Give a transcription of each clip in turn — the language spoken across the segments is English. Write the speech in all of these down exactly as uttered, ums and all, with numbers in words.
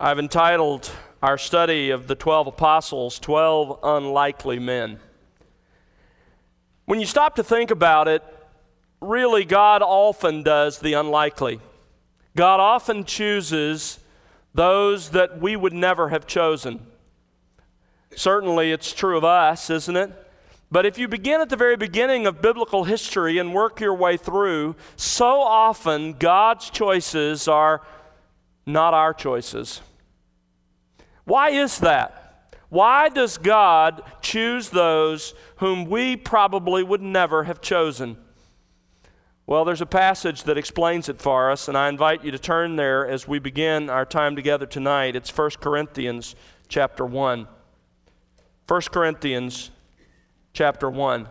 I've entitled our study of the twelve apostles, twelve Unlikely Men. When you stop to think about it, really God often does the unlikely. God often chooses those that we would never have chosen. Certainly it's true of us, isn't it? But if you begin at the very beginning of biblical history and work your way through, so often God's choices are not our choices. Why is that? Why does God choose those whom we probably would never have chosen? Well, there's a passage that explains it for us, and I invite you to turn there as we begin our time together tonight. It's First Corinthians chapter one. First Corinthians chapter one.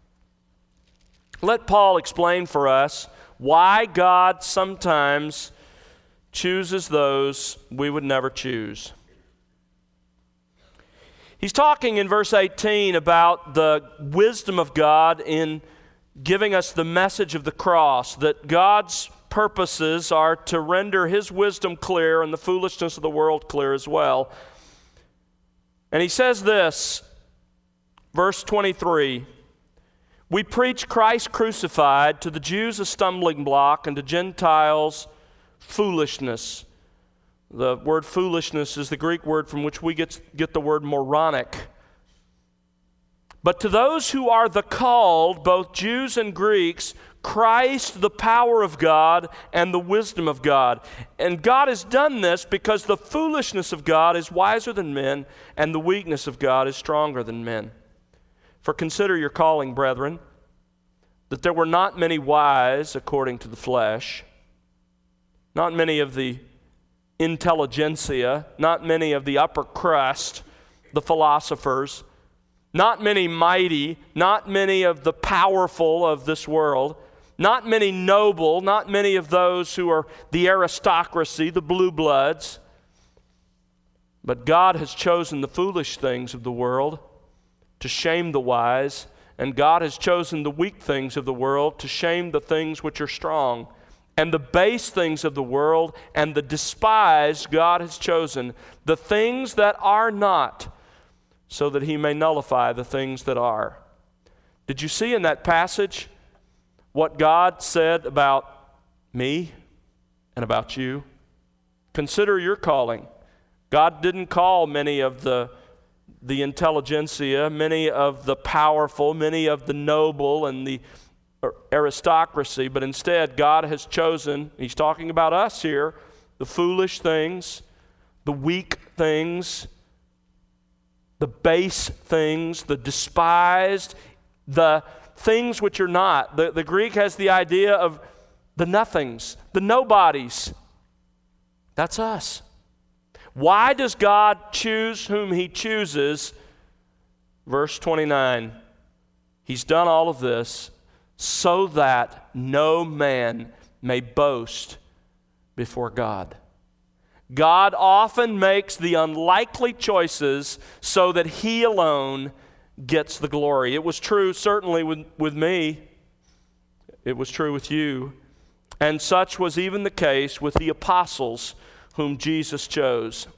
Let Paul explain for us why God sometimes chooses those we would never choose. He's talking in verse eighteen about the wisdom of God in giving us the message of the cross, that God's purposes are to render His wisdom clear and the foolishness of the world clear as well. And he says this, verse twenty-three, "We preach Christ crucified, to the Jews a stumbling block, and to Gentiles foolishness." The word foolishness is the Greek word from which we get, get the word moronic. "But to those who are the called, both Jews and Greeks, Christ, the power of God and the wisdom of God." And God has done this because the foolishness of God is wiser than men, and the weakness of God is stronger than men. "For consider your calling, brethren, that there were not many wise according to the flesh, not many of the intelligentsia, not many of the upper crust, the philosophers, not many mighty, not many of the powerful of this world, not many noble, not many of those who are the aristocracy, the blue bloods. But God has chosen the foolish things of the world to shame the wise, and God has chosen the weak things of the world to shame the things which are strong. And the base things of the world and the despised God has chosen, the things that are not, so that He may nullify the things that are." Did you see in that passage what God said about me and about you? Consider your calling. God didn't call many of the, the intelligentsia, many of the powerful, many of the noble and the aristocracy, but instead God has chosen, He's talking about us here, the foolish things, the weak things, the base things, the despised, the things which are not. The, the Greek has the idea of the nothings, the nobodies. That's us. Why does God choose whom He chooses? Verse twenty-nine, He's done all of this so that no man may boast before God. God often makes the unlikely choices so that He alone gets the glory. It was true certainly with, with me. It was true with you. And such was even the case with the apostles whom Jesus chose.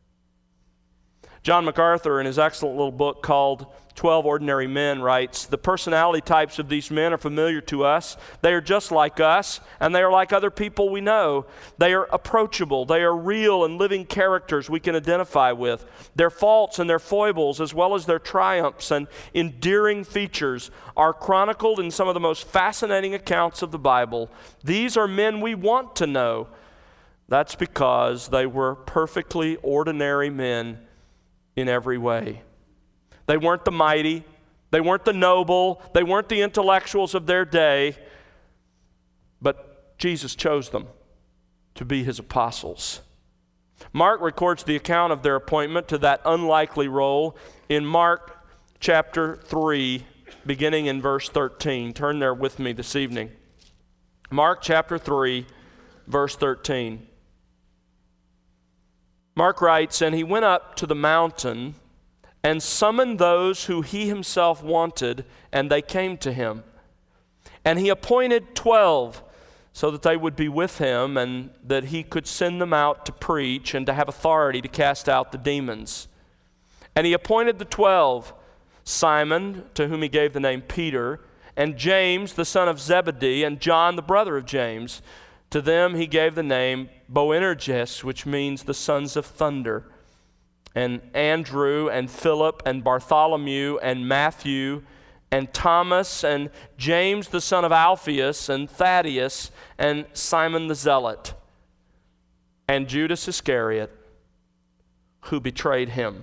John MacArthur, in his excellent little book called twelve Ordinary Men, writes, "The personality types of these men are familiar to us. They are just like us, and they are like other people we know. They are approachable. They are real and living characters we can identify with. Their faults and their foibles, as well as their triumphs and endearing features, are chronicled in some of the most fascinating accounts of the Bible. These are men we want to know. That's because they were perfectly ordinary men in every way. They weren't the mighty, they weren't the noble, they weren't the intellectuals of their day, but Jesus chose them to be His apostles." Mark records the account of their appointment to that unlikely role in Mark chapter three, beginning in verse thirteen. Turn there with me this evening. Mark chapter three, verse thirteen. Mark writes, "And He went up to the mountain and summoned those who He Himself wanted, and they came to Him. And He appointed twelve, so that they would be with him and that he could send them out to preach and to have authority to cast out the demons. And he appointed the twelve, Simon, to whom he gave the name Peter, and James, the son of Zebedee, and John, the brother of James. To them he gave the name Boanerges, which means the sons of thunder. And Andrew, and Philip, and Bartholomew, and Matthew, and Thomas, and James the son of Alphaeus, and Thaddeus, and Simon the Zealot, and Judas Iscariot, who betrayed him.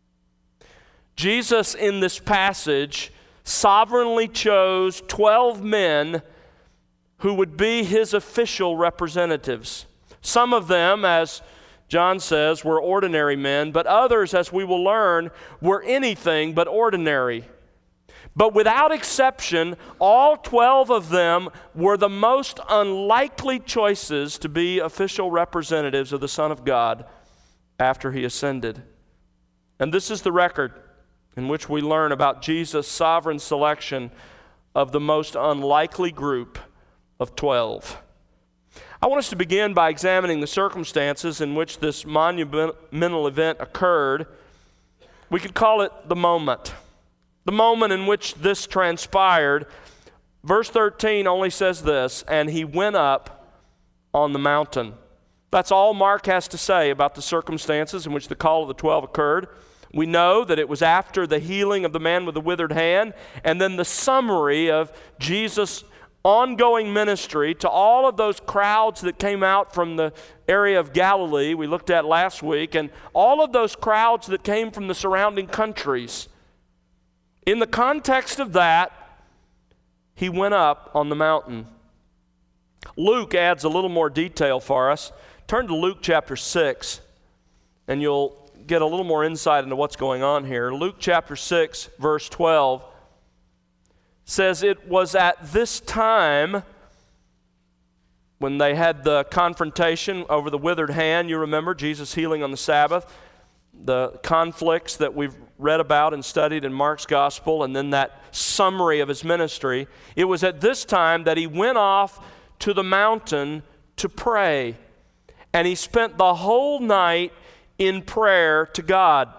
Jesus, in this passage, sovereignly chose twelve men who would be his official representatives. Some of them, as John says, were ordinary men, but others, as we will learn, were anything but ordinary. But without exception, all twelve of them were the most unlikely choices to be official representatives of the Son of God after he ascended. And this is the record in which we learn about Jesus' sovereign selection of the most unlikely group of twelve. I want us to begin by examining the circumstances in which this monumental event occurred. We could call it the moment. The moment in which this transpired. Verse thirteen only says this, and he went up on the mountain. That's all Mark has to say about the circumstances in which the call of the twelve occurred. We know that it was after the healing of the man with the withered hand, and then the summary of Jesus' ongoing ministry to all of those crowds that came out from the area of Galilee we looked at last week, and all of those crowds that came from the surrounding countries. In the context of that, he went up on the mountain. Luke adds a little more detail for us. Turn to Luke chapter six, and you'll get a little more insight into what's going on here. Luke chapter six, verse twelve says, it was at this time when they had the confrontation over the withered hand. You remember Jesus healing on the Sabbath, the conflicts that we've read about and studied in Mark's gospel, and then that summary of his ministry. It was at this time that he went off to the mountain to pray, and he spent the whole night in prayer to God.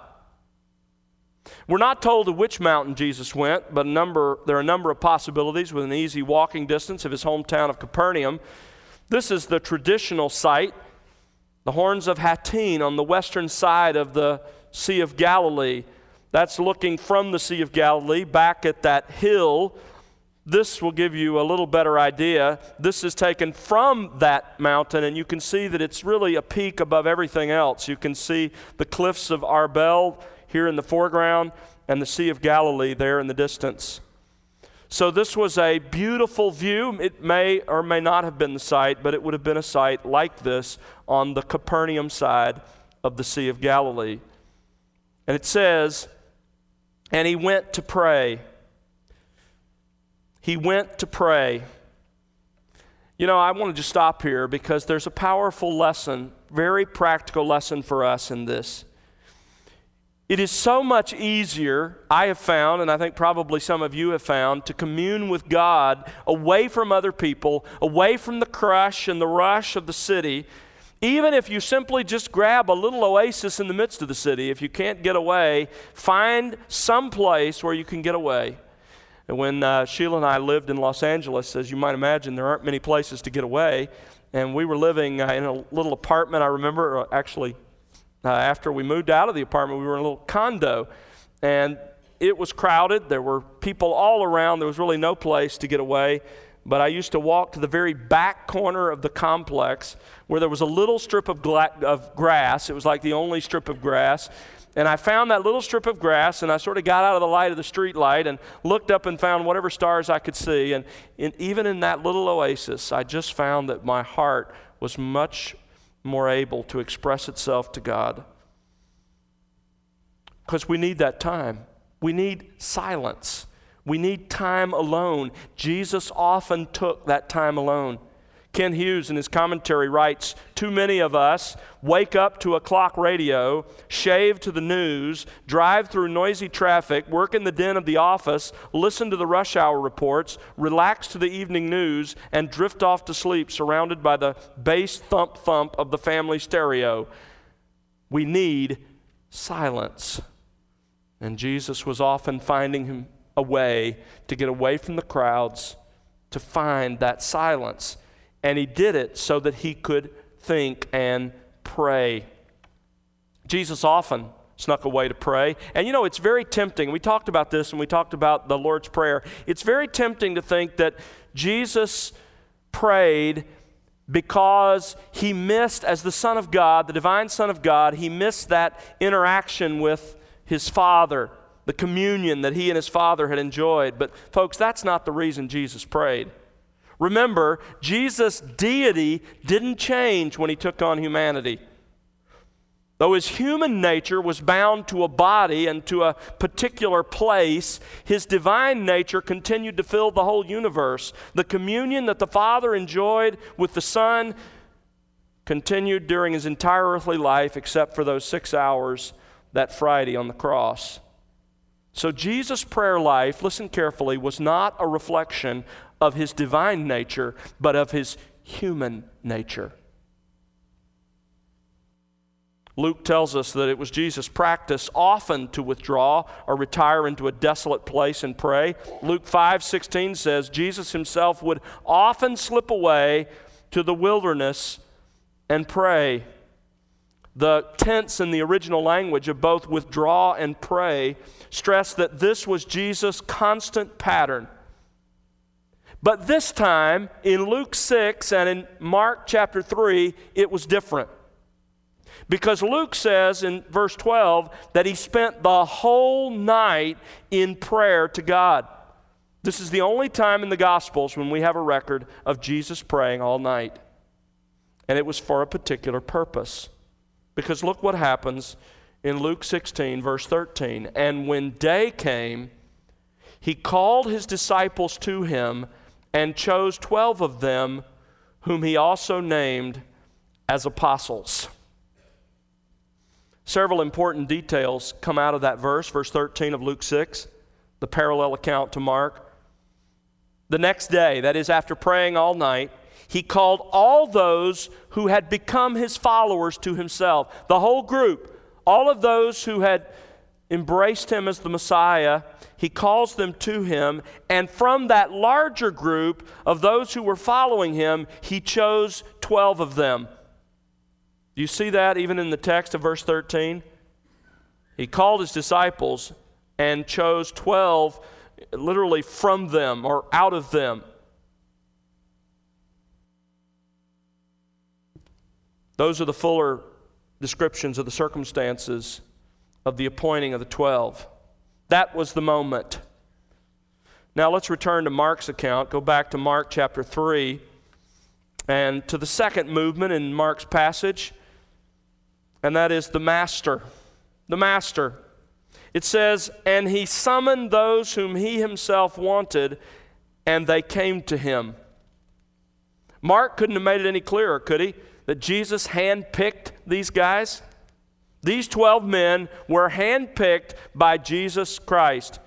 We're not told to which mountain Jesus went, but a number, there are a number of possibilities within easy walking distance of his hometown of Capernaum. This is the traditional site, the Horns of Hattin on the western side of the Sea of Galilee. That's looking from the Sea of Galilee back at that hill. This will give you a little better idea. This is taken from that mountain, and you can see that it's really a peak above everything else. You can see the cliffs of Arbel here in the foreground and the Sea of Galilee there in the distance. So this was a beautiful view. It may or may not have been the site, but it would have been a site like this on the Capernaum side of the Sea of Galilee. And it says, and he went to pray. He went to pray. You know, I want to just stop here because there's a powerful lesson, very practical lesson for us in this. It is so much easier, I have found, and I think probably some of you have found, to commune with God away from other people, away from the crush and the rush of the city, even if you simply just grab a little oasis in the midst of the city. If you can't get away, find some place where you can get away. And when uh, Sheila and I lived in Los Angeles, as you might imagine, there aren't many places to get away. And we were living uh, in a little apartment, I remember, uh, actually, uh, after we moved out of the apartment, we were in a little condo. And it was crowded. There were people all around. There was really no place to get away. But I used to walk to the very back corner of the complex where there was a little strip of, gla- of grass. It was like the only strip of grass. And I found that little strip of grass, and I sort of got out of the light of the street light and looked up and found whatever stars I could see. And in, even in that little oasis, I just found that my heart was much more able to express itself to God. Because we need that time. We need silence. We need time alone. Jesus often took that time alone. Ken Hughes in his commentary writes, too many of us wake up to a clock radio, shave to the news, drive through noisy traffic, work in the den of the office, listen to the rush hour reports, relax to the evening news, and drift off to sleep surrounded by the bass thump-thump of the family stereo. We need silence. And Jesus was often finding him a way to get away from the crowds, to find that silence. And he did it so that he could think and pray. Jesus often snuck away to pray. And you know, it's very tempting. We talked about this when we talked about the Lord's Prayer. It's very tempting to think that Jesus prayed because he missed, as the Son of God, the divine Son of God, he missed that interaction with his Father, the communion that he and his Father had enjoyed. But folks, that's not the reason Jesus prayed. Remember, Jesus' deity didn't change when he took on humanity. Though his human nature was bound to a body and to a particular place, his divine nature continued to fill the whole universe. The communion that the Father enjoyed with the Son continued during his entire earthly life, except for those six hours that Friday on the cross. So Jesus' prayer life, listen carefully, was not a reflection of his divine nature, but of his human nature. Luke tells us that it was Jesus' practice often to withdraw or retire into a desolate place and pray. Luke five sixteen says Jesus himself would often slip away to the wilderness and pray. The tense in the original language of both withdraw and pray stress that this was Jesus' constant pattern. But this time, in Luke six and in Mark chapter three, it was different. Because Luke says in verse twelve that he spent the whole night in prayer to God. This is the only time in the Gospels when we have a record of Jesus praying all night. And it was for a particular purpose. Because look what happens in Luke sixteen, verse thirteen. And when day came, he called his disciples to him and chose twelve of them, whom he also named as apostles. Several important details come out of that verse, verse thirteen of Luke six, the parallel account to Mark. The next day, that is after praying all night, he called all those who had become his followers to himself. The whole group, all of those who had embraced him as the Messiah, he calls them to him, and from that larger group of those who were following him, he chose twelve of them. Do you see that even in the text of verse thirteen? He called his disciples and chose twelve, literally from them or out of them. Those are the fuller descriptions of the circumstances of the appointing of the twelve. That was the moment. Now let's return to Mark's account. Go back to Mark chapter three and to the second movement in Mark's passage, and that is the Master. The Master. It says, and he summoned those whom he himself wanted, and they came to him. Mark couldn't have made it any clearer, could he? That Jesus handpicked these guys? These twelve men were handpicked by Jesus Christ.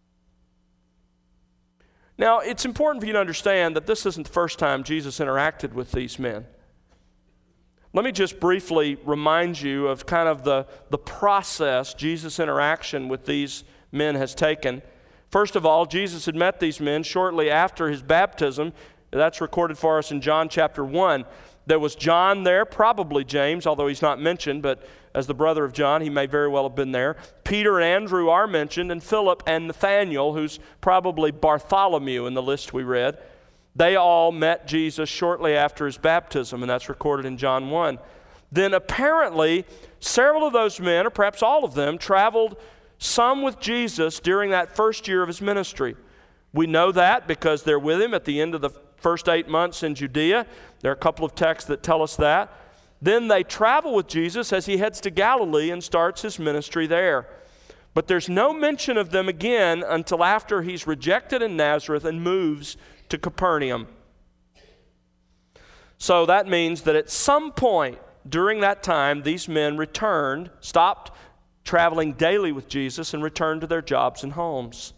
Now, it's important for you to understand that this isn't the first time Jesus interacted with these men. Let me just briefly remind you of kind of the, the process Jesus' interaction with these men has taken. First of all, Jesus had met these men shortly after his baptism. That's recorded for us in John chapter one. There was John there, probably James, although he's not mentioned, but as the brother of John, he may very well have been there. Peter and Andrew are mentioned, and Philip and Nathanael, who's probably Bartholomew in the list we read. They all met Jesus shortly after his baptism, and that's recorded in John one. Then apparently, several of those men, or perhaps all of them, traveled, some with Jesus during that first year of his ministry. We know that because they're with him at the end of the first eight months in Judea. There are a couple of texts that tell us that. Then they travel with Jesus as he heads to Galilee and starts his ministry there. But there's no mention of them again until after he's rejected in Nazareth and moves to Capernaum. So that means that at some point during that time, these men returned, stopped traveling daily with Jesus, and returned to their jobs and homes.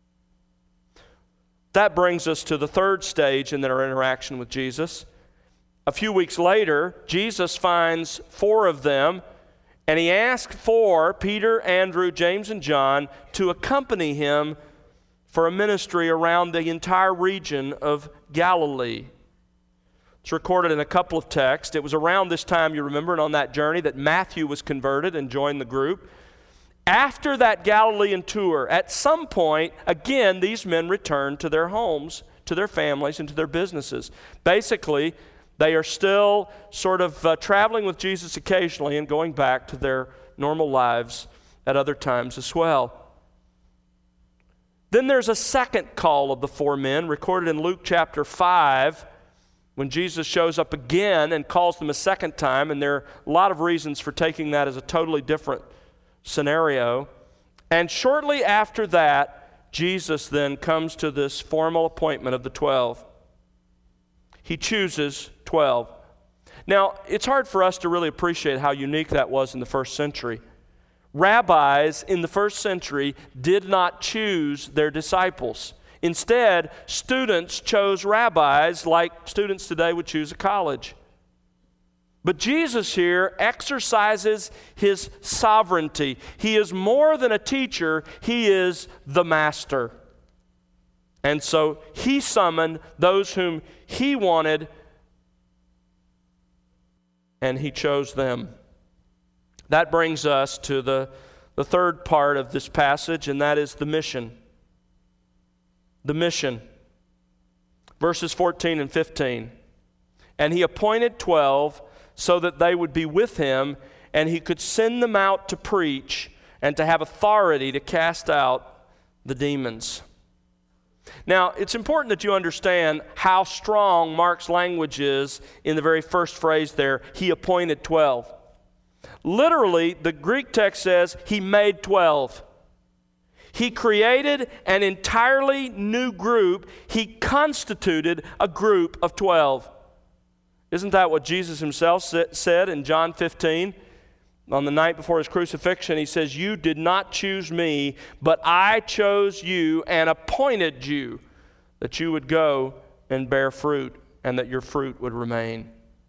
That brings us to the third stage in their interaction with Jesus. A few weeks later, Jesus finds four of them, and he asks for Peter, Andrew, James, and John to accompany him for a ministry around the entire region of Galilee. It's recorded in a couple of texts. It was around this time, you remember, and on that journey that Matthew was converted and joined the group. After that Galilean tour, at some point, again, these men returned to their homes, to their families, and to their businesses. Basically, they are still sort of uh, traveling with Jesus occasionally and going back to their normal lives at other times as well. Then there's a second call of the four men recorded in Luke chapter five, when Jesus shows up again and calls them a second time, and there are a lot of reasons for taking that as a totally different scenario. And shortly after that, Jesus then comes to this formal appointment of the twelve. He chooses twelve. Now, it's hard for us to really appreciate how unique that was in the first century. Rabbis in the first century did not choose their disciples. Instead, students chose rabbis like students today would choose a college. But Jesus here exercises his sovereignty. He is more than a teacher, he is the master. And so he summoned those whom he wanted, and he chose them. That brings us to the, the third part of this passage, and that is the mission. The mission. Verses fourteen and fifteen. And he appointed twelve so that they would be with him, and he could send them out to preach and to have authority to cast out the demons. Now, it's important that you understand how strong Mark's language is in the very first phrase there, he appointed twelve. Literally, the Greek text says he made twelve. He created an entirely new group. He constituted a group of twelve. Isn't that what Jesus himself said in John fifteen? On the night before his crucifixion, he says, "You did not choose me, but I chose you and appointed you that you would go and bear fruit and that your fruit would remain."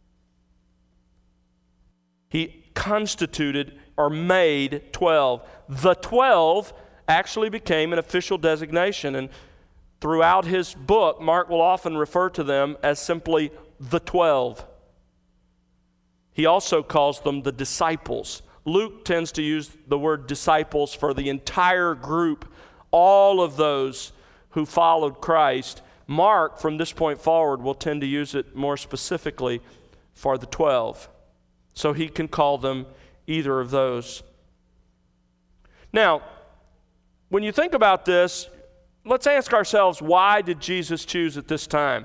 He constituted or made twelve. The twelve actually became an official designation, and throughout his book, Mark will often refer to them as simply the twelve. He also calls them the disciples. Luke tends to use the word disciples for the entire group, all of those who followed Christ. Mark, from this point forward, will tend to use it more specifically for the twelve. So he can call them either of those. Now, when you think about this, let's ask ourselves, why did Jesus choose at this time?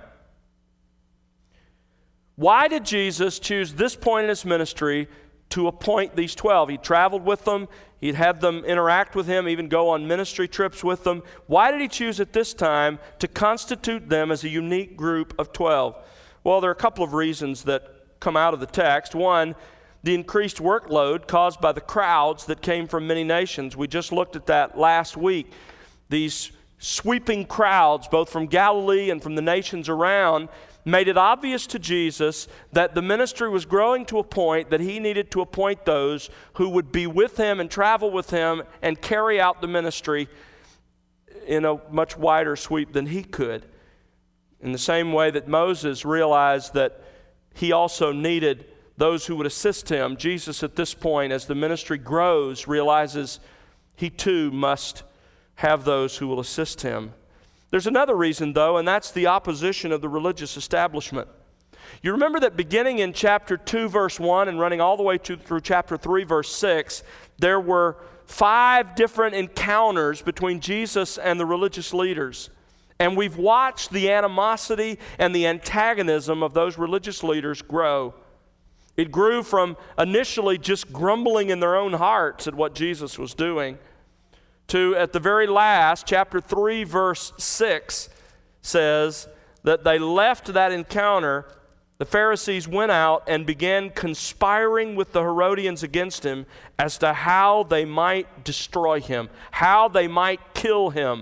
Why did Jesus choose this point in his ministry to appoint these twelve? He traveled with them. He'd had them interact with him, even go on ministry trips with them. Why did he choose at this time to constitute them as a unique group of twelve? Well, there are a couple of reasons that come out of the text. One, the increased workload caused by the crowds that came from many nations. We just looked at that last week. These sweeping crowds, both from Galilee and from the nations around, made it obvious to Jesus that the ministry was growing to a point that he needed to appoint those who would be with him and travel with him and carry out the ministry in a much wider sweep than he could. In the same way that Moses realized that he also needed those who would assist him, Jesus at this point, as the ministry grows, realizes he too must have those who will assist him. There's another reason, though, and that's the opposition of the religious establishment. You remember that beginning in chapter two, verse one, and running all the way to, through chapter three, verse six, there were five different encounters between Jesus and the religious leaders. And we've watched the animosity and the antagonism of those religious leaders grow. It grew from initially just grumbling in their own hearts at what Jesus was doing, to, at the very last, chapter three, verse six says that they left that encounter the Pharisees went out and began conspiring with the Herodians against him as to how they might destroy him, how they might kill him.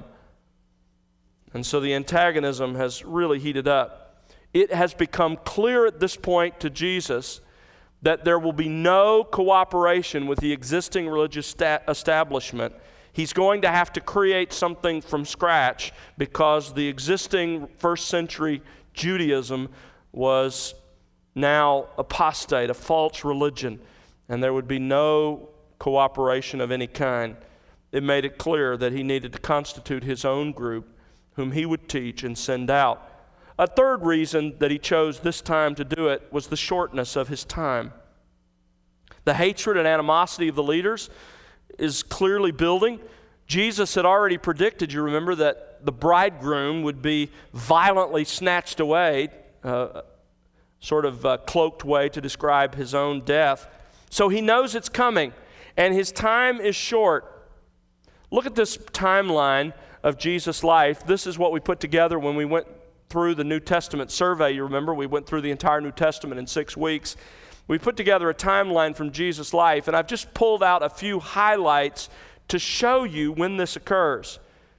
And so the antagonism has really heated up. It has become clear at this point to Jesus that there will be no cooperation with the existing religious sta- establishment. He's going to have to create something from scratch because the existing first century Judaism was now apostate, a false religion, and there would be no cooperation of any kind. It made it clear that he needed to constitute his own group whom he would teach and send out. A third reason that he chose this time to do it was the shortness of his time. The hatred and animosity of the leaders is clearly building. Jesus had already predicted, you remember, that the bridegroom would be violently snatched away, uh, sort of uh, cloaked way to describe his own death. So he knows it's coming, and his time is short. Look at this timeline of Jesus' life. This is what we put together when we went through the New Testament survey. You remember, we went through the entire New Testament in six weeks. We put together a timeline from Jesus' life, and I've just pulled out a few highlights to show you when this occurs.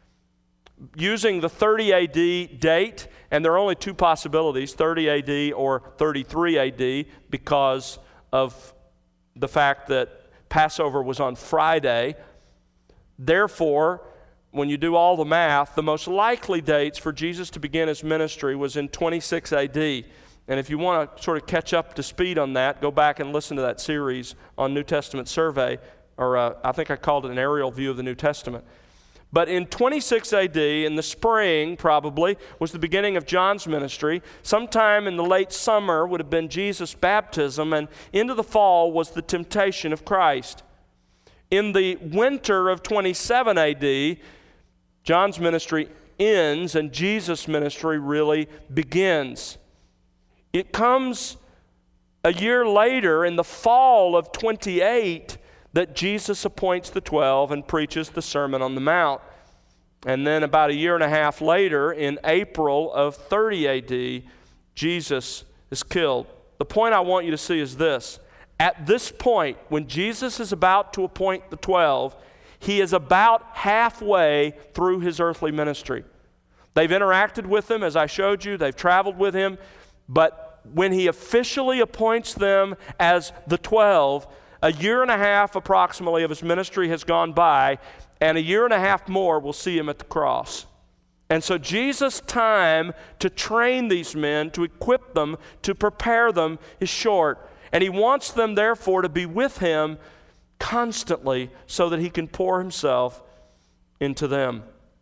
Using the thirty A D date, and there are only two possibilities, thirty A D or thirty-three A D, because of the fact that Passover was on Friday. Therefore, when you do all the math, the most likely dates for Jesus to begin his ministry was in twenty-six A D. And if you want to sort of catch up to speed on that, go back and listen to that series on New Testament Survey, or uh, I think I called it an aerial view of the New Testament. But in twenty-six A D, in the spring probably, was the beginning of John's ministry. Sometime in the late summer would have been Jesus' baptism, and into the fall was the temptation of Christ. In the winter of twenty-seven A D, John's ministry ends and Jesus' ministry really begins. It comes a year later, in the fall of twenty-eight, that Jesus appoints the twelve and preaches the Sermon on the Mount. And then about a year and a half later, in April of thirty A D, Jesus is killed. The point I want you to see is this. At this point, when Jesus is about to appoint the twelve, he is about halfway through his earthly ministry. They've interacted with him, as I showed you. They've traveled with him. But when he officially appoints them as the twelve, a year and a half approximately of his ministry has gone by, and a year and a half more will see him at the cross. And so Jesus' time to train these men, to equip them, to prepare them is short. And he wants them, therefore, to be with him constantly so that he can pour himself into them.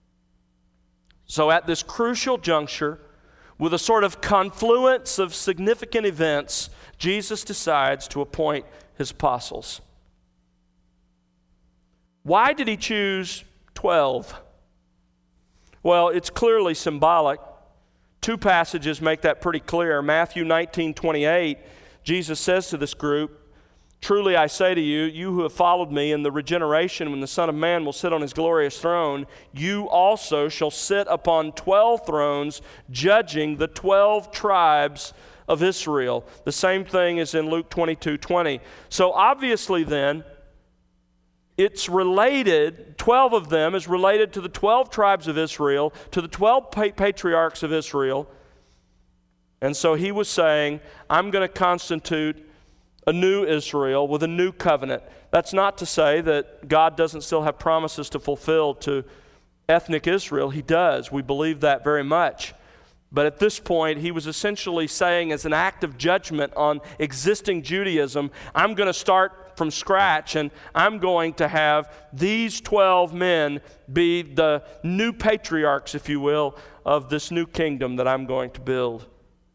So at this crucial juncture, with a sort of confluence of significant events, Jesus decides to appoint his apostles. Why did he choose twelve? Well, it's clearly symbolic. Two passages make that pretty clear. Matthew nineteen twenty-eight, Jesus says to this group, "Truly I say to you, you who have followed me in the regeneration when the Son of Man will sit on his glorious throne, you also shall sit upon twelve thrones, judging the twelve tribes of Israel." The same thing is in Luke twenty-two twenty. So obviously then, it's related, twelve of them is related to the twelve tribes of Israel, to the twelve patriarchs of Israel. And so he was saying, I'm going to constitute a new Israel with a new covenant. That's not to say that God doesn't still have promises to fulfill to ethnic Israel. He does. We believe that very much. But at this point, he was essentially saying, as an act of judgment on existing Judaism, I'm going to start from scratch, and I'm going to have these twelve men be the new patriarchs, if you will, of this new kingdom that I'm going to build.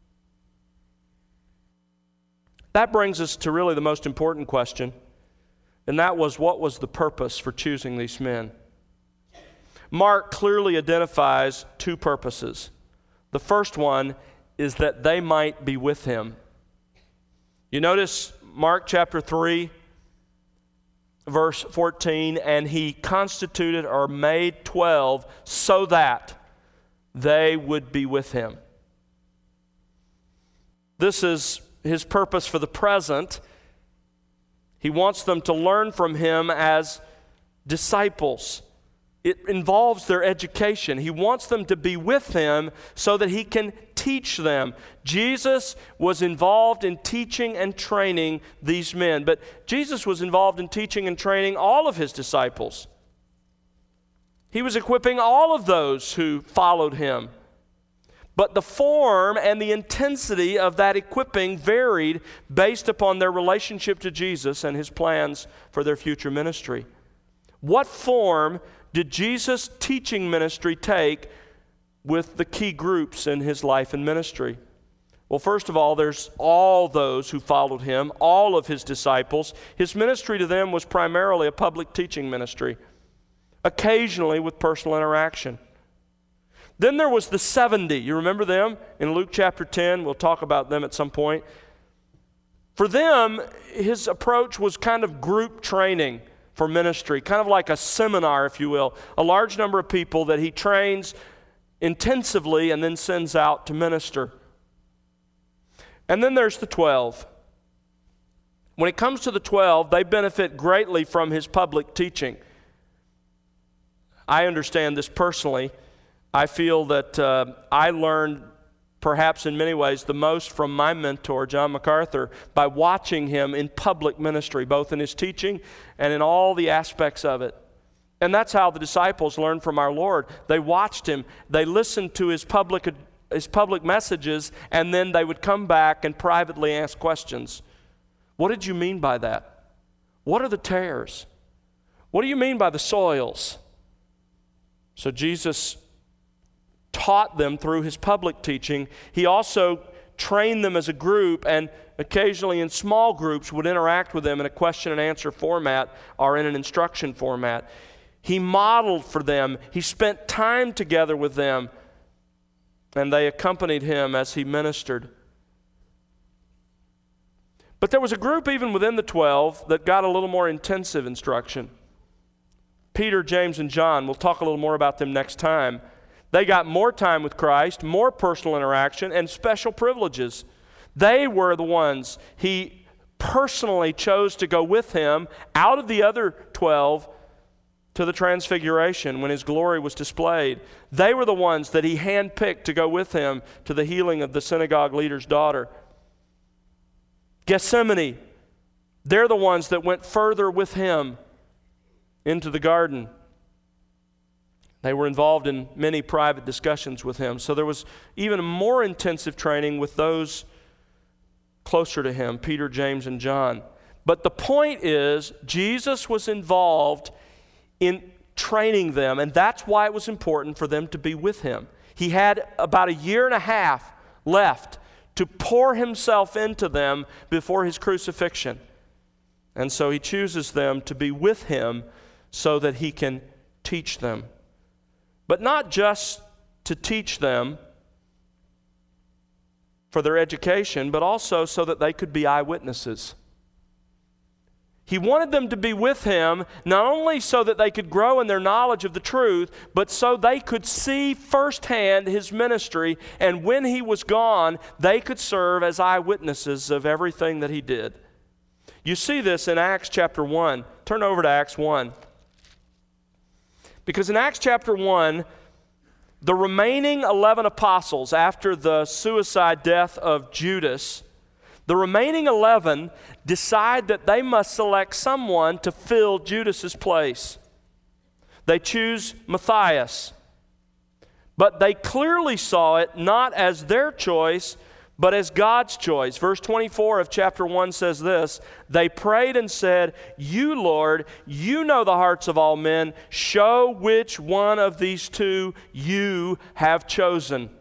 That brings us to really the most important question, and that was, what was the purpose for choosing these men? Mark clearly identifies two purposes. The first one is that they might be with him. You notice Mark chapter three, verse fourteen, and he constituted or made twelve so that they would be with him. This is his purpose for the present. He wants them to learn from him as disciples. It involves their education. He wants them to be with him so that he can teach them. Jesus was involved in teaching and training these men, but Jesus was involved in teaching and training all of his disciples. He was equipping all of those who followed him. But the form and the intensity of that equipping varied based upon their relationship to Jesus and his plans for their future ministry. What form did Jesus' teaching ministry take with the key groups in his life and ministry? Well, first of all, there's all those who followed him, all of his disciples. His ministry to them was primarily a public teaching ministry, occasionally with personal interaction. Then there was the seventy. You remember them in Luke chapter ten? We'll talk about them at some point. For them, his approach was kind of group training for ministry, kind of like a seminar, if you will. A large number of people that he trains intensively and then sends out to minister. And then there's the twelve. When it comes to the twelve, they benefit greatly from his public teaching. I understand this personally. I feel that uh, I learned perhaps in many ways the most from my mentor, John MacArthur, by watching him in public ministry, both in his teaching and in all the aspects of it. And that's how the disciples learned from our Lord. They watched him, they listened to his public, his public messages, and then they would come back and privately ask questions. What did you mean by that? What are the tares? What do you mean by the soils? So Jesus taught them through his public teaching. He also trained them as a group, and occasionally in small groups would interact with them in a question and answer format or in an instruction format. He modeled for them. He spent time together with them, and they accompanied him as he ministered. But there was a group even within the twelve that got a little more intensive instruction. Peter, James, and John. We'll talk a little more about them next time. They got more time with Christ, more personal interaction, and special privileges. They were the ones he personally chose to go with him out of the other twelve to the transfiguration when his glory was displayed. They were the ones that he handpicked to go with him to the healing of the synagogue leader's daughter. Gethsemane, they're the ones that went further with him into the garden. They were involved in many private discussions with him. So there was even more intensive training with those closer to him, Peter, James, and John. But the point is, Jesus was involved in training them, and that's why it was important for them to be with him. He had about a year and a half left to pour himself into them before his crucifixion. And so he chooses them to be with him so that he can teach them. But not just to teach them for their education, but also so that they could be eyewitnesses. He wanted them to be with him not only so that they could grow in their knowledge of the truth, but so they could see firsthand his ministry, and when he was gone, they could serve as eyewitnesses of everything that he did. You see this in Acts chapter one. Turn over to Acts one. Because in Acts chapter one, the remaining eleven apostles, after the suicide death of Judas, the remaining eleven decide that they must select someone to fill Judas's place. They choose Matthias. But they clearly saw it not as their choice, but as God's choice. Verse twenty-four of chapter one says this: they prayed and said, "You, Lord, you know the hearts of all men. Show which one of these two you have chosen."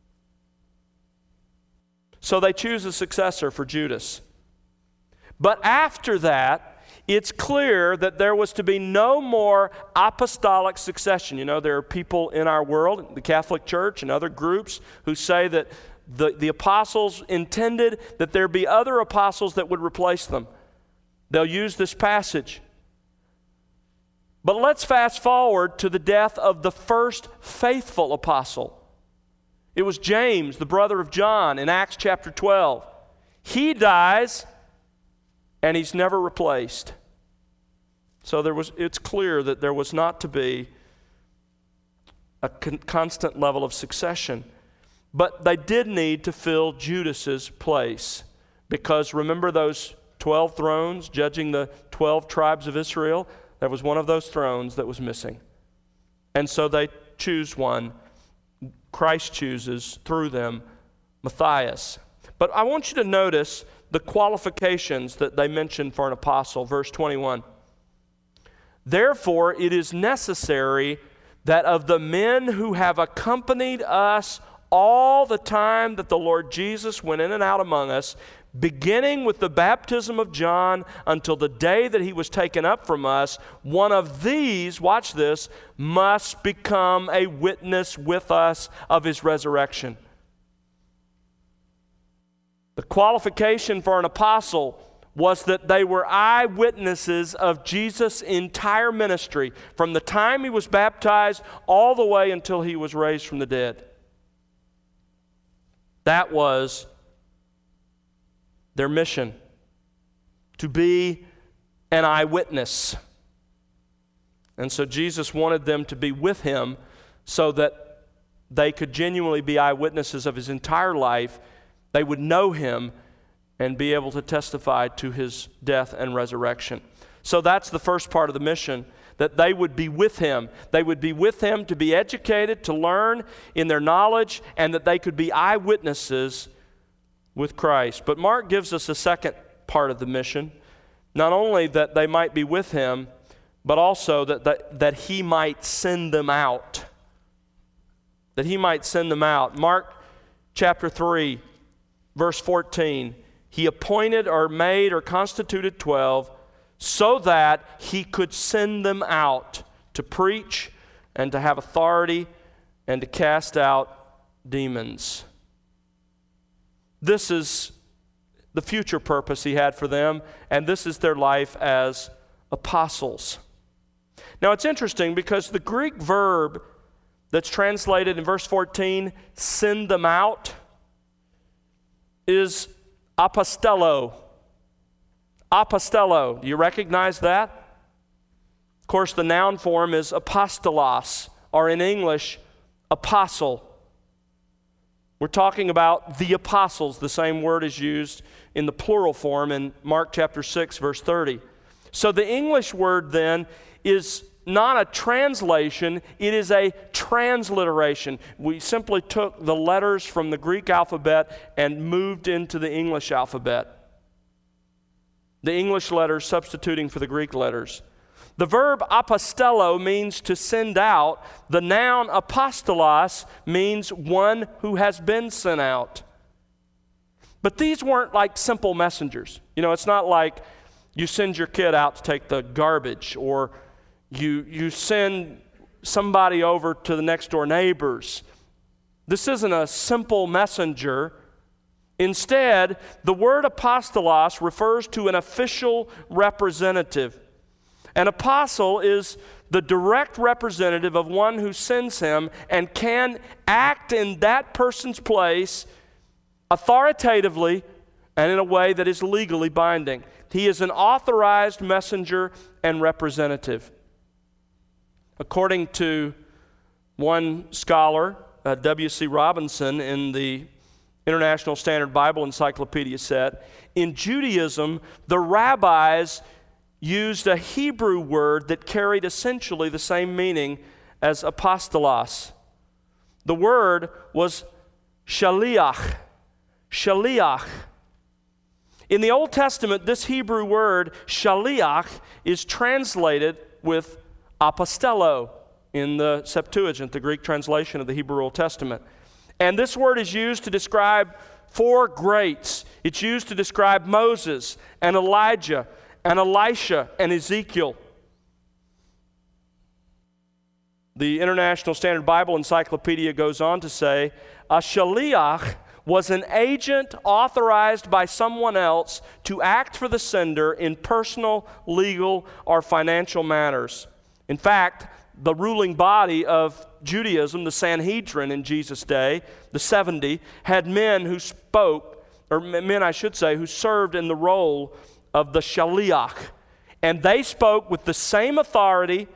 So they choose a successor for Judas. But after that, it's clear that there was to be no more apostolic succession. You know, there are people in our world, the Catholic Church and other groups, who say that The, the apostles intended that there be other apostles that would replace them. They'll use this passage. But let's fast forward to the death of the first faithful apostle. It was James, the brother of John, in Acts chapter twelve. He dies, and he's never replaced. So there was, it's clear that there was not to be a con- constant level of succession. But they did need to fill Judas's place, because remember those twelve thrones judging the twelve tribes of Israel? There was one of those thrones that was missing. And so they choose one. Christ chooses through them Matthias. But I want you to notice the qualifications that they mention for an apostle. Verse twenty-one. Therefore, it is necessary that of the men who have accompanied us all the time that the Lord Jesus went in and out among us, beginning with the baptism of John until the day that he was taken up from us, one of these, watch this, must become a witness with us of his resurrection. The qualification for an apostle was that they were eyewitnesses of Jesus' entire ministry, from the time he was baptized all the way until he was raised from the dead. That was their mission, to be an eyewitness. And so Jesus wanted them to be with him so that they could genuinely be eyewitnesses of his entire life. They would know him and be able to testify to his death and resurrection. So that's the first part of the mission, that they would be with him. They would be with him to be educated, to learn in their knowledge, and that they could be eyewitnesses with Christ. But Mark gives us a second part of the mission, not only that they might be with him, but also that, that, that he might send them out. That he might send them out. Mark chapter three, verse fourteen, he appointed or made or constituted twelve so that he could send them out to preach and to have authority and to cast out demons. This is the future purpose he had for them, and this is their life as apostles. Now it's interesting because the Greek verb that's translated in verse fourteen, send them out, is apostello. Apostello. Do you recognize that? Of course, the noun form is apostolos, or in English, apostle. We're talking about the apostles. The same word is used in the plural form in Mark chapter six, verse thirty. So the English word then is not a translation, it is a transliteration. We simply took the letters from the Greek alphabet and moved into the English alphabet. The English letters substituting for the Greek letters. The verb apostello means to send out. The noun apostolos means one who has been sent out. But these weren't like simple messengers. You know, it's not like you send your kid out to take the garbage, or you, you send somebody over to the next door neighbors. This isn't a simple messenger. Instead, the word apostolos refers to an official representative. An apostle is the direct representative of one who sends him and can act in that person's place authoritatively and in a way that is legally binding. He is an authorized messenger and representative. According to one scholar, uh, W C Robinson, in the International Standard Bible Encyclopedia set, in Judaism, the rabbis used a Hebrew word that carried essentially the same meaning as apostolos. The word was shaliach. Shaliach. In the Old Testament, this Hebrew word, shaliach, is translated with apostello in the Septuagint, the Greek translation of the Hebrew Old Testament. And this word is used to describe four greats. It's used to describe Moses and Elijah and Elisha and Ezekiel. The International Standard Bible Encyclopedia goes on to say, a shaliach was an agent authorized by someone else to act for the sender in personal, legal, or financial matters. In fact, the ruling body of Judaism, the Sanhedrin in Jesus' day, the seventy, had men who spoke or men I should say, who served in the role of the shaliach. And they spoke with the same authority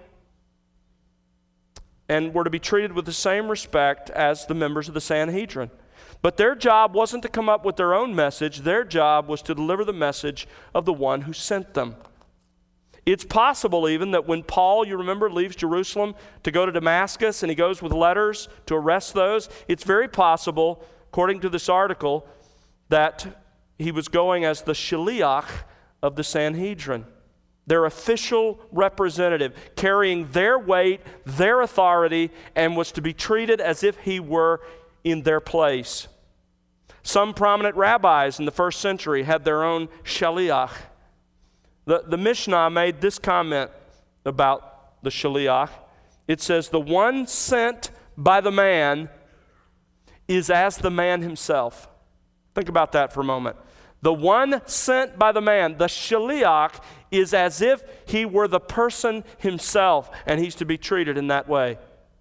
and were to be treated with the same respect as the members of the Sanhedrin. But their job wasn't to come up with their own message. Their job was to deliver the message of the one who sent them. It's possible even that when Paul, you remember, leaves Jerusalem to go to Damascus and he goes with letters to arrest those, it's very possible, according to this article, that he was going as the shaliach of the Sanhedrin, their official representative, carrying their weight, their authority, and was to be treated as if he were in their place. Some prominent rabbis in the first century had their own shaliach. The, the Mishnah made this comment about the shaliach. It says, the one sent by the man is as the man himself. Think about that for a moment. The one sent by the man, the shaliach, is as if he were the person himself, and he's to be treated in that way.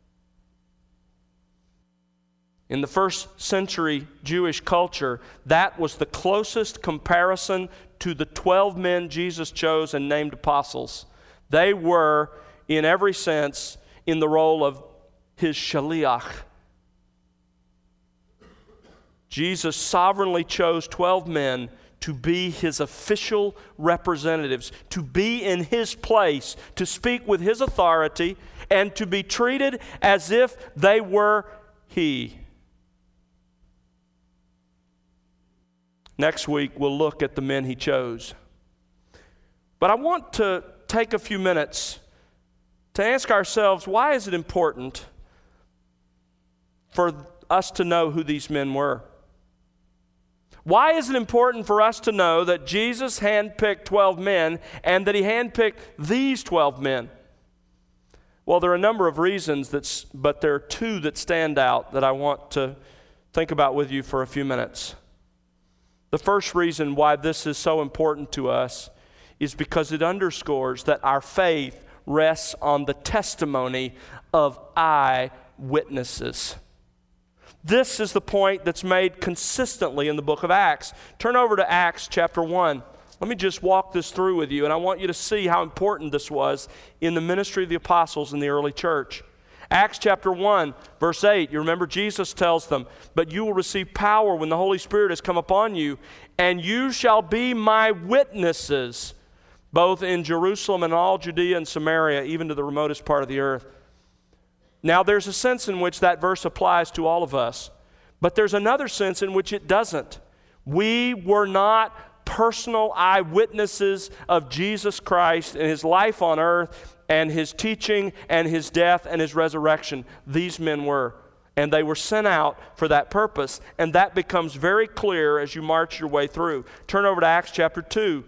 In the first century Jewish culture, that was the closest comparison to the twelve men Jesus chose and named apostles. They were, in every sense, in the role of his shaliach. Jesus sovereignly chose twelve men to be his official representatives, to be in his place, to speak with his authority, and to be treated as if they were he. Next week, we'll look at the men he chose. But I want to take a few minutes to ask ourselves, why is it important for us to know who these men were? Why is it important for us to know that Jesus handpicked twelve men and that he handpicked these twelve men? Well, there are a number of reasons, that's, but there are two that stand out that I want to think about with you for a few minutes. The first reason why this is so important to us is because it underscores that our faith rests on the testimony of eyewitnesses. This is the point that's made consistently in the book of Acts. Turn over to Acts chapter one. Let me just walk this through with you, and I want you to see how important this was in the ministry of the apostles in the early church. Acts chapter one, verse eight, you remember Jesus tells them, but you will receive power when the Holy Spirit has come upon you, and you shall be my witnesses, both in Jerusalem and all Judea and Samaria, even to the remotest part of the earth. Now, there's a sense in which that verse applies to all of us, but there's another sense in which it doesn't. We were not personal eyewitnesses of Jesus Christ and his life on earth and his teaching and his death and his resurrection. These men were, and they were sent out for that purpose, and that becomes very clear as you march your way through. Turn over to Acts chapter two.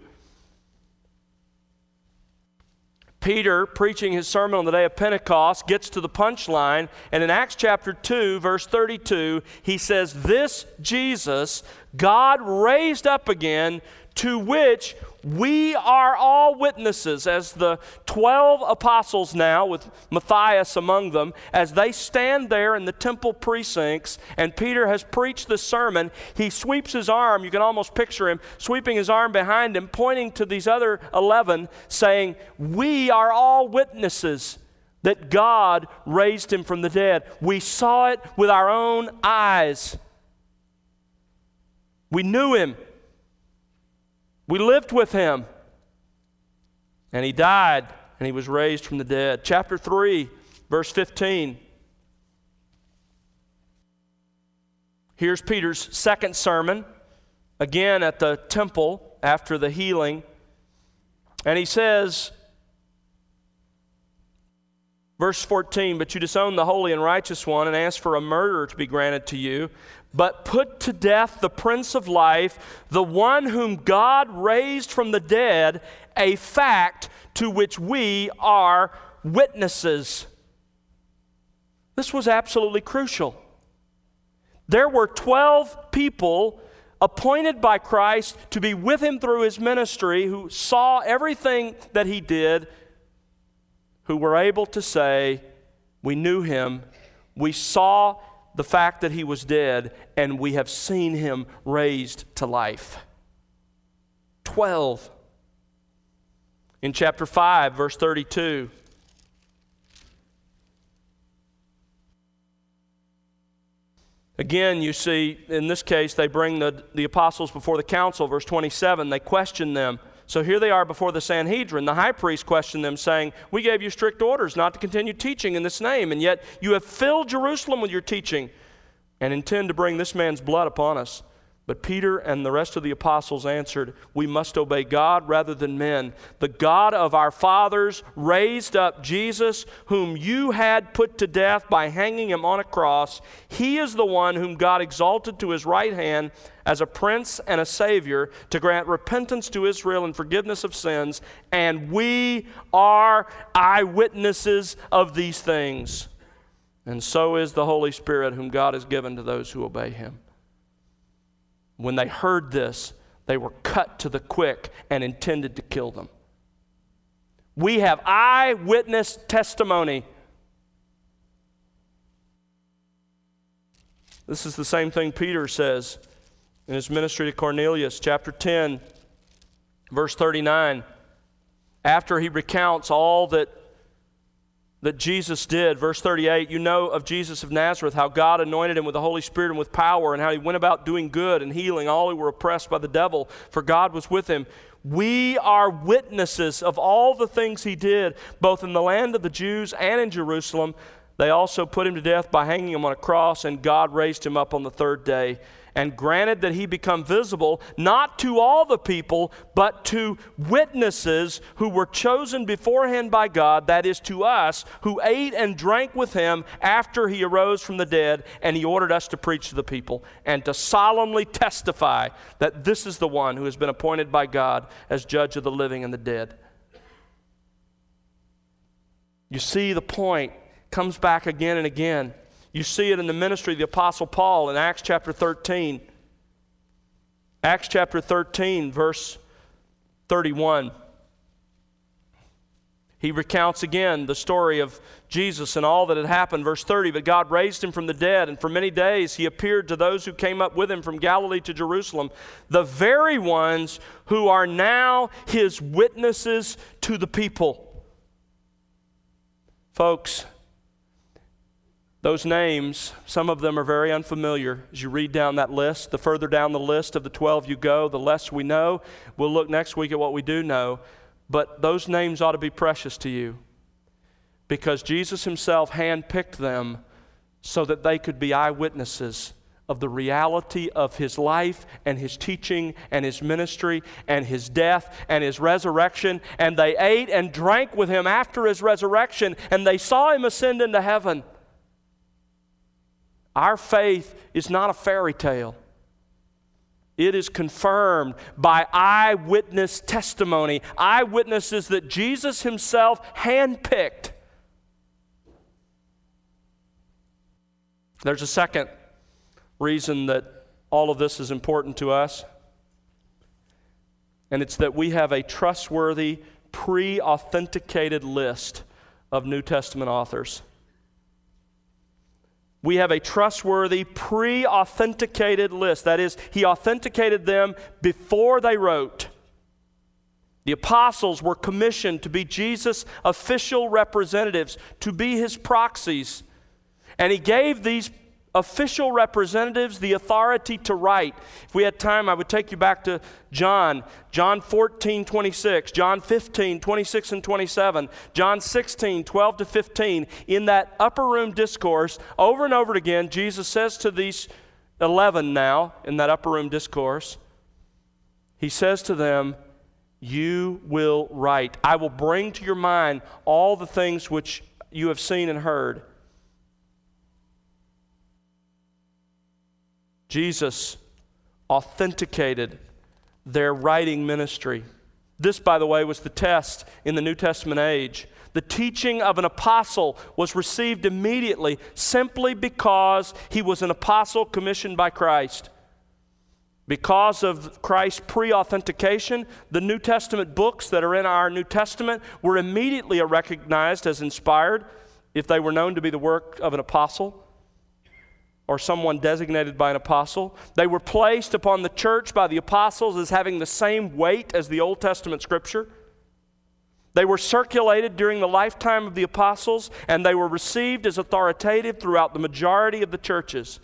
Peter, preaching his sermon on the day of Pentecost, gets to the punchline, and in Acts chapter two, verse thirty-two, he says, this Jesus God raised up again, to which we are all witnesses. As the twelve apostles now, with Matthias among them, as they stand there in the temple precincts, and Peter has preached the sermon, he sweeps his arm, you can almost picture him, sweeping his arm behind him, pointing to these other eleven, saying, we are all witnesses that God raised him from the dead. We saw it with our own eyes. We knew him. We lived with him, and he died, and he was raised from the dead. Chapter three, verse fifteen. Here's Peter's second sermon, again at the temple after the healing. And he says, verse fourteen, but you disown the holy and righteous one and ask for a murderer to be granted to you. But put to death the Prince of Life, the one whom God raised from the dead, a fact to which we are witnesses. This was absolutely crucial. There were twelve people appointed by Christ to be with him through his ministry, who saw everything that he did, who were able to say, we knew him, we saw the fact that he was dead, and we have seen him raised to life. Twelve. In chapter five, verse thirty-two. Again, you see, in this case, they bring the, the apostles before the council, verse twenty-seven. They question them. So here they are before the Sanhedrin. The high priest questioned them, saying, "We gave you strict orders not to continue teaching in this name, and yet you have filled Jerusalem with your teaching and intend to bring this man's blood upon us." But Peter and the rest of the apostles answered, "We must obey God rather than men. The God of our fathers raised up Jesus, whom you had put to death by hanging him on a cross. He is the one whom God exalted to his right hand as a prince and a savior, to grant repentance to Israel and forgiveness of sins. And we are eyewitnesses of these things. And so is the Holy Spirit, whom God has given to those who obey him." When they heard this, they were cut to the quick and intended to kill them. We have eyewitness testimony. This is the same thing Peter says in his ministry to Cornelius, chapter ten, verse thirty-nine. After he recounts all that that Jesus did. Verse thirty-eight, "You know of Jesus of Nazareth, how God anointed him with the Holy Spirit and with power, and how he went about doing good and healing all who were oppressed by the devil, for God was with him. We are witnesses of all the things he did, both in the land of the Jews and in Jerusalem. They also put him to death by hanging him on a cross, and God raised him up on the third day, and granted that he become visible, not to all the people, but to witnesses who were chosen beforehand by God, that is, to us, who ate and drank with him after he arose from the dead, and he ordered us to preach to the people, and to solemnly testify that this is the one who has been appointed by God as judge of the living and the dead." You see the point. Comes back again and again. You see it in the ministry of the Apostle Paul in Acts chapter thirteen. Acts chapter thirteen, verse thirty-one. He recounts again the story of Jesus and all that had happened. Verse thirty, "But God raised him from the dead, and for many days he appeared to those who came up with him from Galilee to Jerusalem, the very ones who are now his witnesses to the people." Folks, those names, some of them are very unfamiliar. As you read down that list, the further down the list of the twelve you go, the less we know. We'll look next week at what we do know. But those names ought to be precious to you, because Jesus himself handpicked them so that they could be eyewitnesses of the reality of his life and his teaching and his ministry and his death and his resurrection. And they ate and drank with him after his resurrection, and they saw him ascend into heaven. Our faith is not a fairy tale. It is confirmed by eyewitness testimony, eyewitnesses that Jesus himself handpicked. There's a second reason that all of this is important to us, and it's that we have a trustworthy, pre-authenticated list of New Testament authors. We have a trustworthy, pre-authenticated list. That is, he authenticated them before they wrote. The apostles were commissioned to be Jesus' official representatives, to be his proxies. And he gave these official representatives the authority to write. If we had time, I would take you back to John. John fourteen, twenty-six, John fifteen, twenty-six and twenty-seven, John sixteen, twelve to fifteen. In that upper room discourse, over and over again, Jesus says to these eleven now, in that upper room discourse, he says to them, "You will write. I will bring to your mind all the things which you have seen and heard." Jesus authenticated their writing ministry. This, by the way, was the test in the New Testament age. The teaching of an apostle was received immediately simply because he was an apostle commissioned by Christ. Because of Christ's pre-authentication, the New Testament books that are in our New Testament were immediately recognized as inspired if they were known to be the work of an apostle. or someone designated by an apostle. They were placed upon the church by the apostles as having the same weight as the Old Testament Scripture. They were circulated during the lifetime of the apostles, and they were received as authoritative throughout the majority of the churches.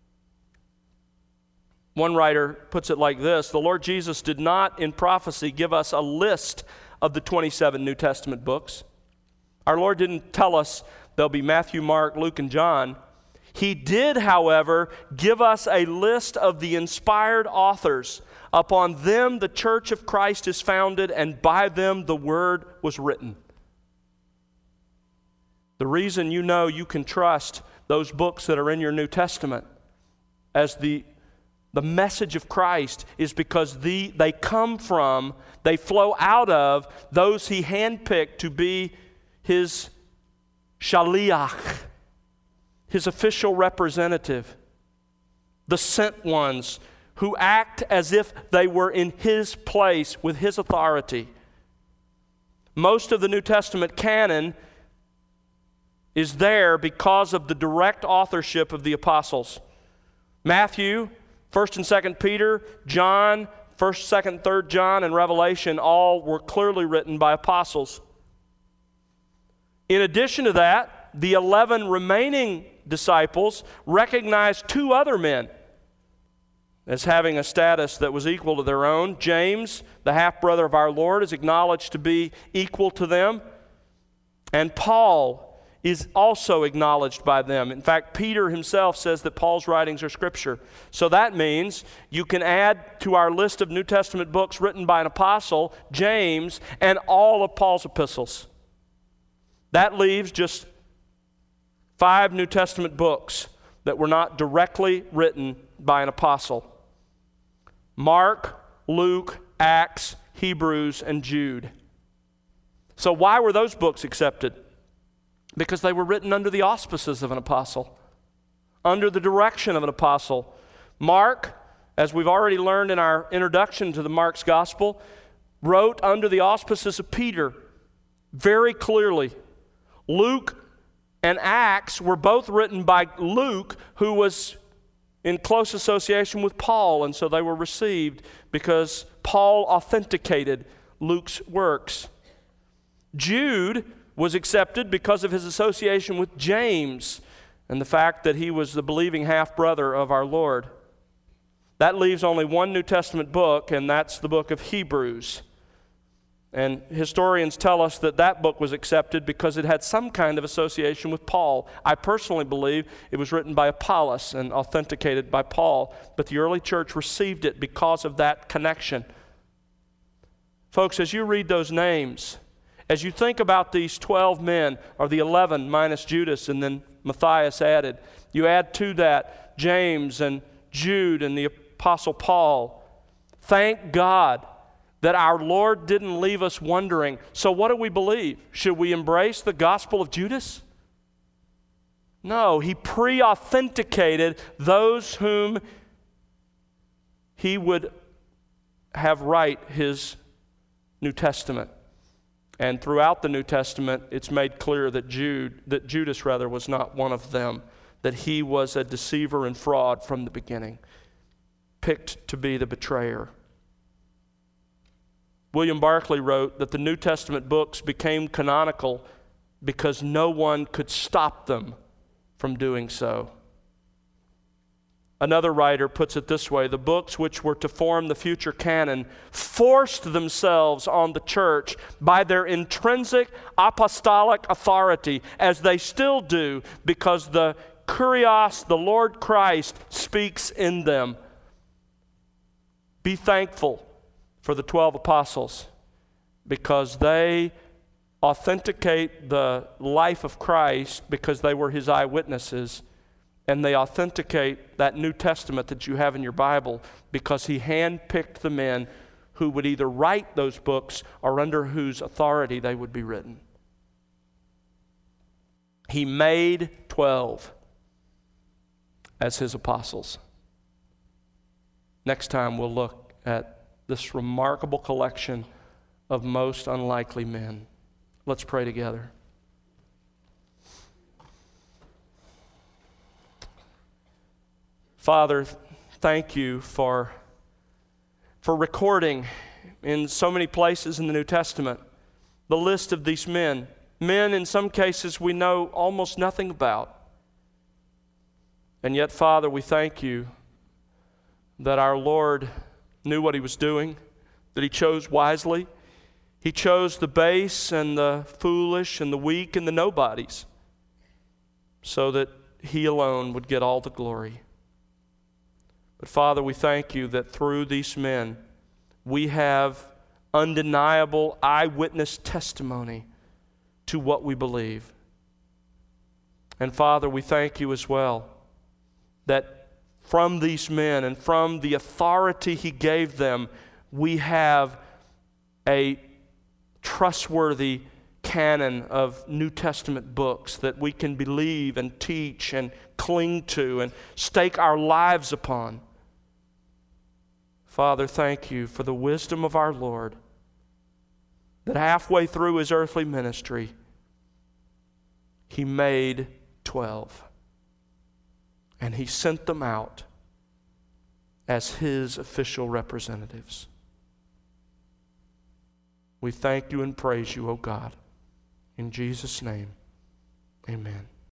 One writer puts it like this: the Lord Jesus did not, in prophecy, give us a list of the twenty-seven New Testament books. Our Lord didn't tell us there'll be Matthew, Mark, Luke, and John. He did, however, give us a list of the inspired authors. Upon them the church of Christ is founded, and by them the word was written. The reason you know you can trust those books that are in your New Testament as the, the message of Christ is because the, they come from, they flow out of those He handpicked to be His shaliach, His official representative, the sent ones who act as if they were in His place with His authority. Most of the New Testament canon is there because of the direct authorship of the apostles. Matthew, First and Second Peter, John, First, Second, Third John, and Revelation all were clearly written by apostles. In addition to that, the eleven remaining disciples recognized two other men as having a status that was equal to their own. James, the half-brother of our Lord, is acknowledged to be equal to them. And Paul is also acknowledged by them. In fact, Peter himself says that Paul's writings are Scripture. So that means you can add to our list of New Testament books written by an apostle, James, and all of Paul's epistles. That leaves just five New Testament books that were not directly written by an apostle: Mark, Luke, Acts, Hebrews, and Jude. So why were those books accepted? Because they were written under the auspices of an apostle, under the direction of an apostle. Mark, as we've already learned in our introduction to the Mark's Gospel, wrote under the auspices of Peter very clearly. Luke and Acts were both written by Luke, who was in close association with Paul, and so they were received because Paul authenticated Luke's works. Jude was accepted because of his association with James and the fact that he was the believing half-brother of our Lord. That leaves only one New Testament book, and that's the book of Hebrews. And historians tell us that that book was accepted because it had some kind of association with Paul. I personally believe it was written by Apollos and authenticated by Paul, but the early church received it because of that connection. Folks, as you read those names, as you think about these twelve men, or the eleven minus Judas and then Matthias added, you add to that James and Jude and the Apostle Paul. Thank God that our Lord didn't leave us wondering, so what do we believe? Should we embrace the gospel of Judas? No, He pre-authenticated those whom He would have write His New Testament. And throughout the New Testament, it's made clear that Jude, that Judas rather, was not one of them, that he was a deceiver and fraud from the beginning, picked to be the betrayer. William Barclay wrote that the New Testament books became canonical because no one could stop them from doing so. Another writer puts it this way: the books which were to form the future canon forced themselves on the church by their intrinsic apostolic authority, as they still do, because the Kurios, the Lord Christ, speaks in them. Be thankful for the twelve apostles, because they authenticate the life of Christ because they were His eyewitnesses, and they authenticate that New Testament that you have in your Bible because He handpicked the men who would either write those books or under whose authority they would be written. He made twelve as His apostles. Next time we'll look at this remarkable collection of most unlikely men. Let's pray together. Father, thank you for, for recording in so many places in the New Testament the list of these men. Men, in some cases, we know almost nothing about. And yet, Father, we thank you that our Lord knew what he was doing, that he chose wisely. He chose the base and the foolish and the weak and the nobodies so that he alone would get all the glory. But Father, we thank you that through these men we have undeniable eyewitness testimony to what we believe. And Father, we thank you as well that from these men and from the authority he gave them, we have a trustworthy canon of New Testament books that we can believe and teach and cling to and stake our lives upon. Father, thank you for the wisdom of our Lord, that halfway through his earthly ministry, he made twelve. And he sent them out as his official representatives. We thank you and praise you, O God. In Jesus' name, amen.